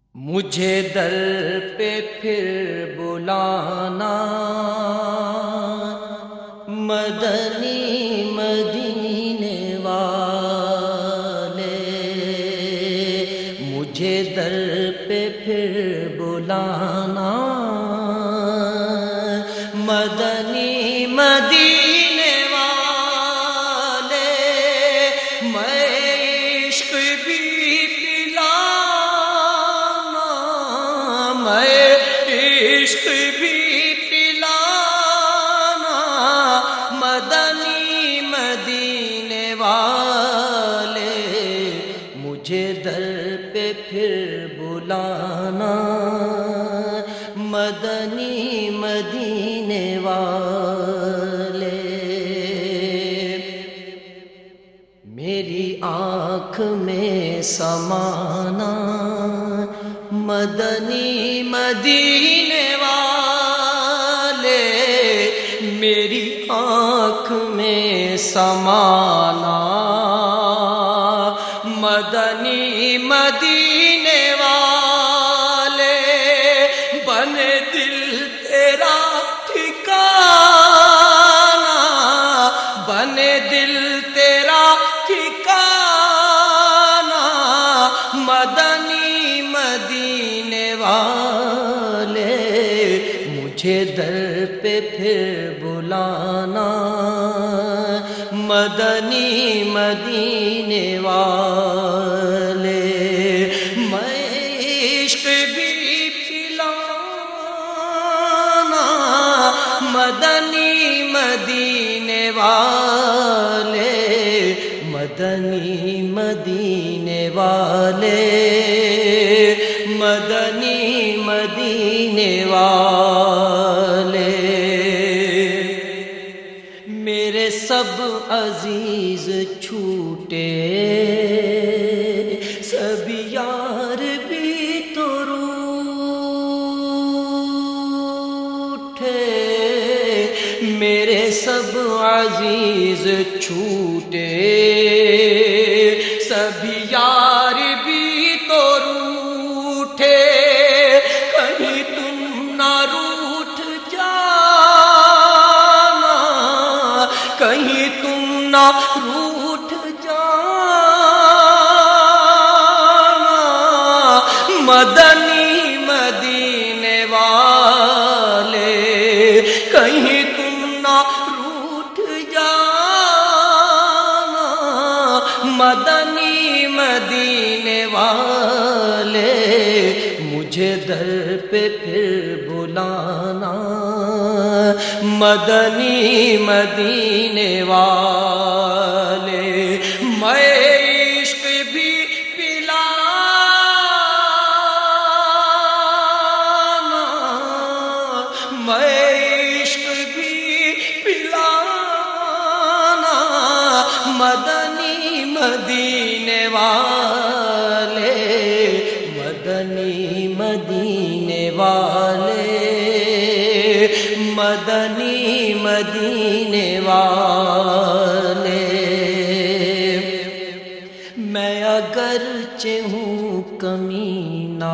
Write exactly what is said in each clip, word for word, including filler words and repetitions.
مجھے در پہ پھر بلانا مدنی مدینے والے، مجھے در پہ پھر بلانا مدنی مدینے والے، میں عشق بھی پلانا، میں عشق بھی پلانا مدنی مدینے والے، مجھے در پہ پھر بلانا مدنی مدینے والے۔ میری آنکھ میں سمانا مدنی مدینے والے، میری آنکھ میں سمانا مدنی مدینے والے، بنے دل تیرا ٹھکانا، بنے دل تیرا ٹھکانا مدنی مدینے والے، مجھے در پہ پھر بلانا مدنی مدینے والے، میں عشق بھی پلانا مدنی مدینے والے، مدنی مدینے والے، مدنی مدینے والے۔ میرے سب عزیز چھوٹے، سب یار بھی تو روٹھے، میرے سب عزیز چھوٹے، سب یار بھی تو روٹھے، کہیں تم نہ روٹھ جانا، کہیں تم نہ روٹھ جانا مدنی مدینے والے، کہیں تم نہ روٹھ جانا مدنی مدینے والے، مجھے در پہ پھر بلانا مدنی مدینے والے، میں عشق بھی پلانا، میں عشق بھی پلانا مدنی مدینے والے، مدنی مدینے والے، مدنی مدینے والے۔ میں اگرچہ ہوں کمینہ،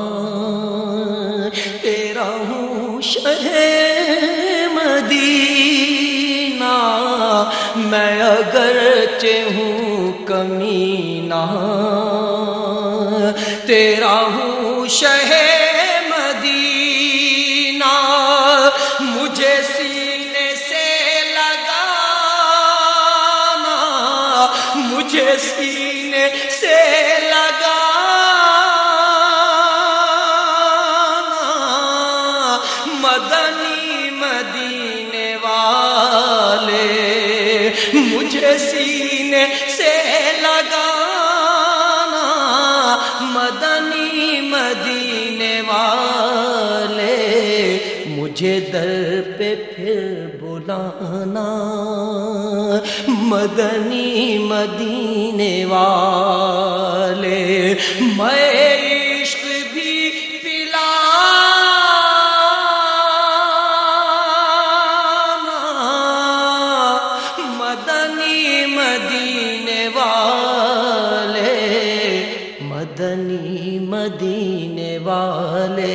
تیرا ہوں شہ مدینہ، میں اگرچہ ہوں کمینہ، تیرا ہوں شہ مدینہ، مجھے سینے سے لگانا، مجھے سینے سے لگانا مدنی مدینے والے، مجھے سینے سے لگانا مدنی مدینے والے، مجھے در پہ پھر بلانا مدنی مدینے والے، میں عشق بھی پلانا مدنی مدینے والے، مدنی مدینے مدینے والے،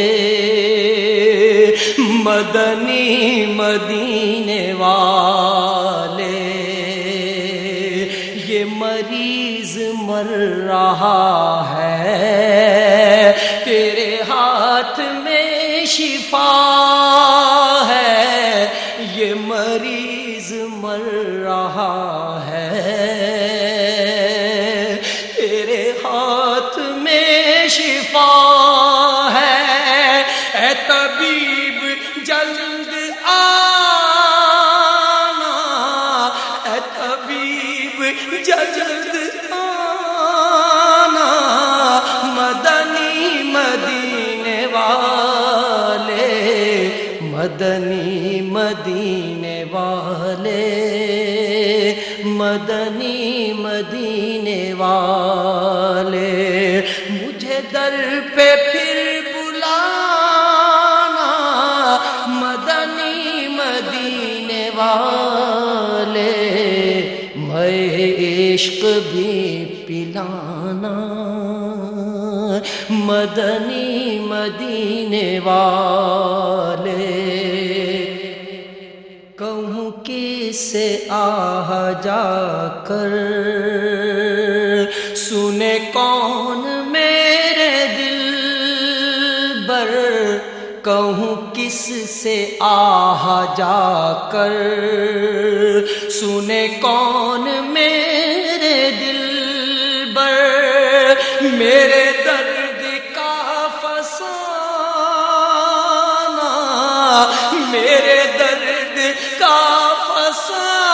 مدنی مدینے والے، یہ مریض مر رہا ہے تیرے ہاتھ میں شفا ہے، یہ مریض مر رہا ہے تیرے ہاتھ میں شفا ہے، اے طبیب جلد آنا، اے طبیب جلد آنا، مدنی مدینے والے، مدنی مدینے والے، مدنی مدینے والے، مجھے در پہ پھر بلانا، مدنی مدینے والے، میں عشق بھی پلانا، مدنی مدینے والے، کہوں کس سے آہ جا کر سنے کون میرے دل بر، کہوں کس سے آہ جا کر سنے کون میرے دل بر، میرے درد کا فسانہ، میرے درد کا فسانہ،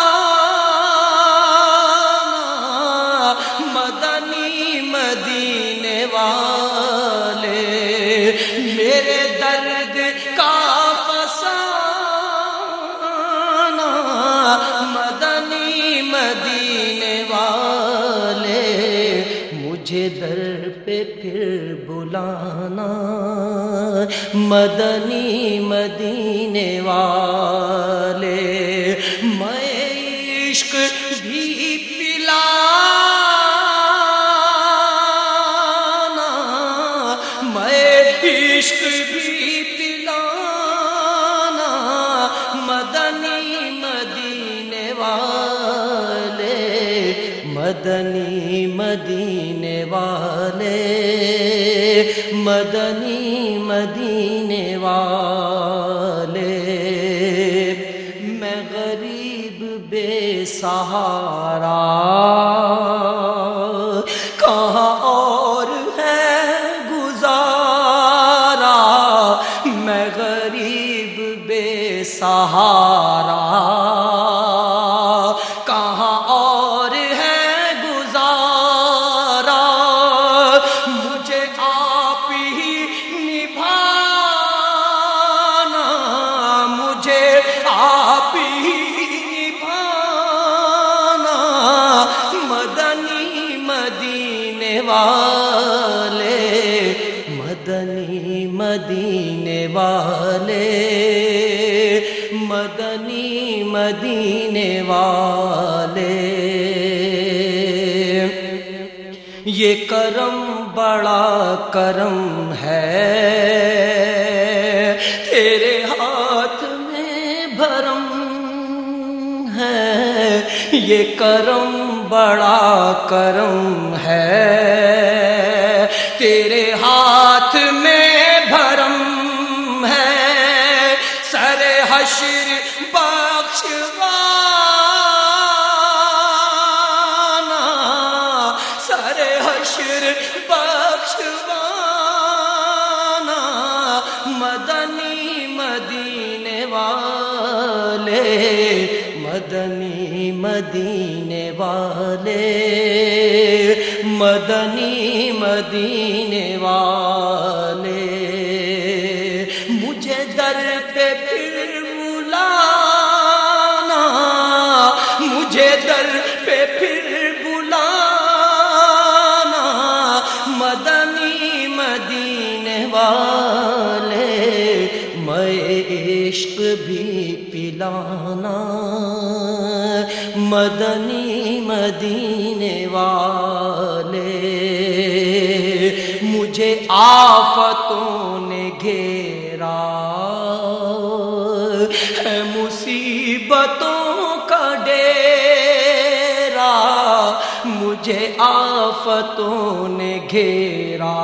مدنی مدینے والے، میرے درد کا فسانہ، مدنی مدینے والے، مجھے در پہ پھر بلانا، مدنی مدینے والے، میں عشق بھی پلانا، میں عشق بھی پلانا، مدنی مدینے والے، مدنی مدینے والے، مدنی مدینے والے، میں غریب بے سہارا، کہاں اور ہے گزارا، میں غریب بے سہارا، کہاں اور ہے گزارا، مجھے آپ ہی نبھانا، مجھے آپ ہی نبھانا، مدنی مدینے والے، مدنی مدینے والے، مدنی مدینے والے، یہ کرم بڑا کرم ہے تیرے ہاتھ میں بھرم ہے، یہ کرم بڑا کرم ہے تیرے ہاتھ میں بھرم ہے، سر حشر بخشوانا، سر حشر بخشوانا، مدنی مدینے والے، مدنی مدینے والے، مدنی مدینے والے، مجھے در پہ پھر بلانا، مجھے در پہ پھر بلانا، مدنی مدینے والے، میں عشق بھی پلانا، مدنی مدینے والے، مجھے مجھے آفتوں نے گھیرا ہے مصیبتوں کا ڈیرا، مجھے آفتوں نے گھیرا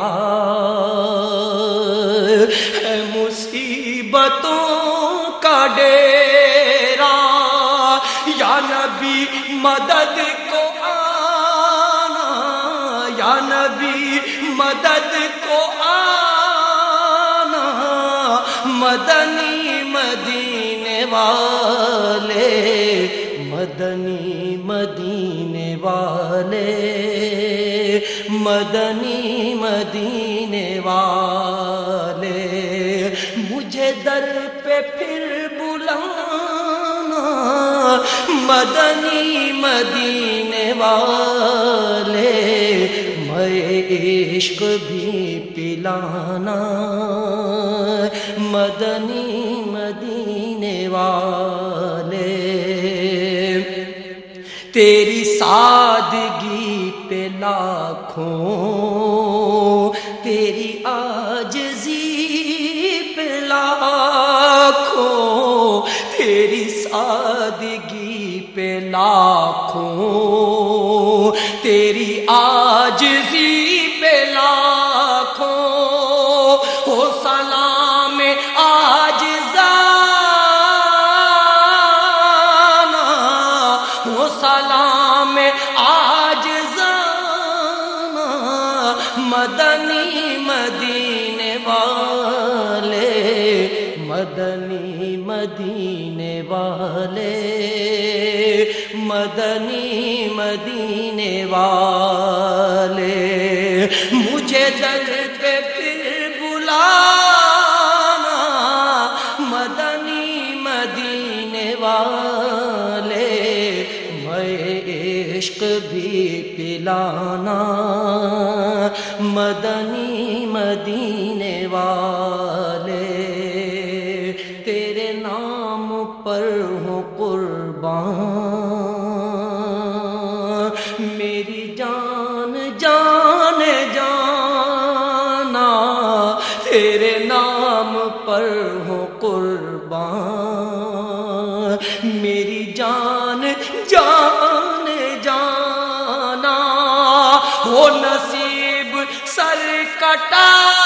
ہے مصیبتوں کا ڈیرا، یا نبی مدد کو آنا، یا نبی مدد کو آنا، مدنی مدینے والے، مدنی مدینے والے، مدنی مدینے والے، مجھے در پہ پھر بلانا، مدنی مدینے والے، میں عشق بھی پلانا، مدنی مدینے والے، تیری سادگی پہ لاکھوں، تیری عاجزی پہ لاکھوں، تیری سادگی پہ لاکھوں، تیری عاجزی پہ لاکھوں، ہو سلام عاجزانہ، ہو سلام عاجزانہ، مدنی مدینے والے، مدنی مدینے والے، مدنی مدینے والے، مجھے در پہ پھر بلانا، مدنی مدینے والے، میں عشق بھی پلانا، مدنی مدینے والے، تیرے نام پر ہوں قربان، میری جان جان جانا، تیرے نام پر ہوں قربان، میری جان جان جانا، ہو نصیب سر کٹانا،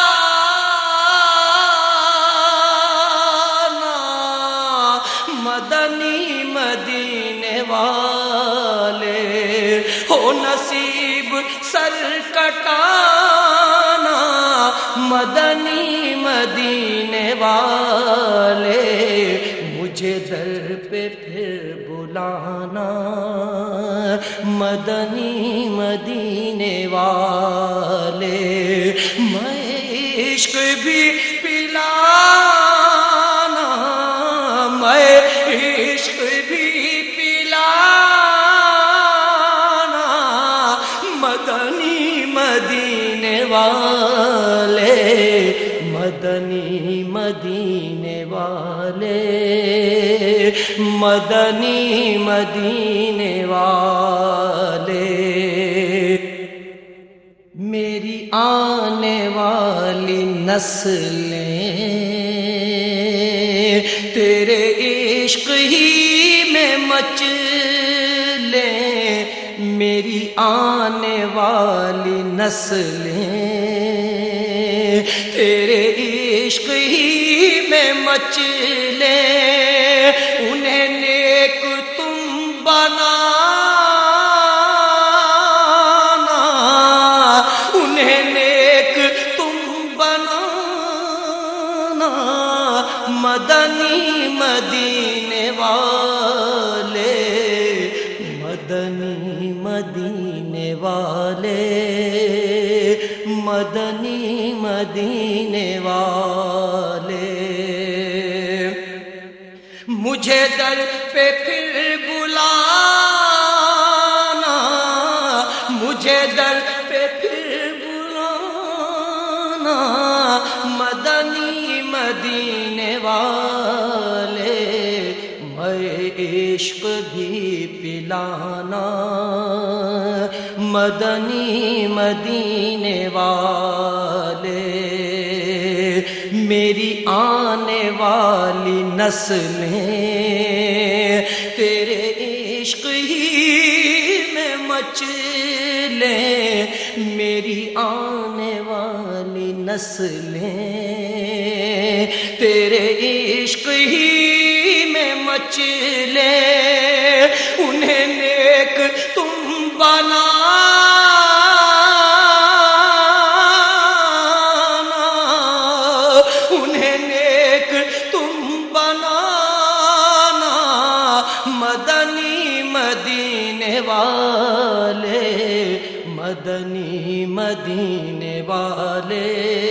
مدنی مدینے والے، ہو نصیب سر کٹانا، مدنی مدینے والے، مجھے در پہ پھر بلانا، مدنی مدینے والے، میں عشق بھی پلانا، میں عشق بھی پلانا، مدنی مدینے والے، مدنی مدینے والے، مدنی مدینے والے، میری آنے والی نسلیں تیرے عشق ہی میں مچ لیں، میری آنے والی نسلیں تیرے عشق ہی میں مچ لیں، انہیں نیک تم بنانا، انہیں نیک تم بنانا، مدنی مدینے والے، مدنی مدینے والے، مدنی مدینے والے، مجھے در پہ پھر بلانا، مجھے در پہ پھر بلانا، مدنی مدینے والے، میں عشق بھی پلانا، مدنی مدینے والے، میری آنے والی نسلیں تیرے عشق ہی میں مچلیں، میری آنے والی نسلیں تیرے عشق ہی میں مچلیں، انہیں نیک تم بنانا، انہیں نیک تم بنانا، مدنی مدینے والے، مدنی مدینے والے،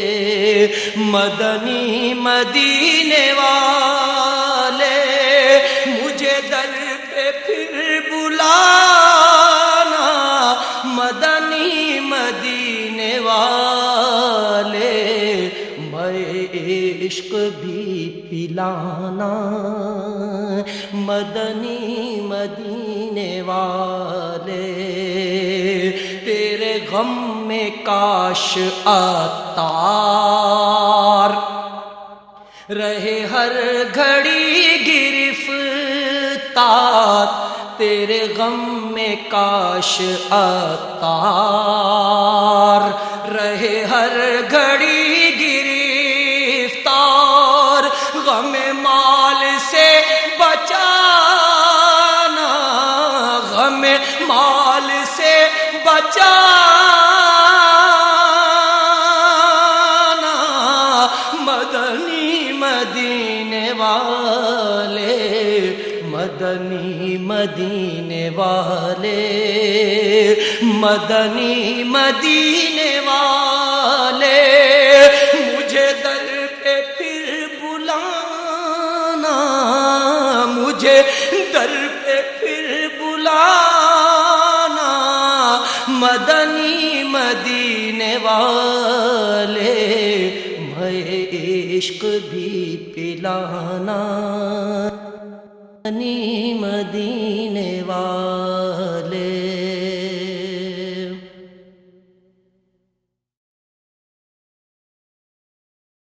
مدنی مدینے والے، مجھے در پہ پھر بلانا، مدنی مدینے والے، میں عشق بھی پلانا، مدنی مدینے والے، تیرے غم میں کاش عطار رہے ہر گھڑی گرفتار، تیرے غم میں کاش عطار رہے ہر گھڑی گرفتار، غم مال سے بچانا، غم مال سے بچانا، مدنی مدینے والے، مدنی مدینے والے، مدنی مدینے والے، مجھے در پہ پھر بلانا، مجھے در پہ پھر بلانا، مدنی مدینے والے، میں عشق بھی پلانا، مدنی مدینے والے۔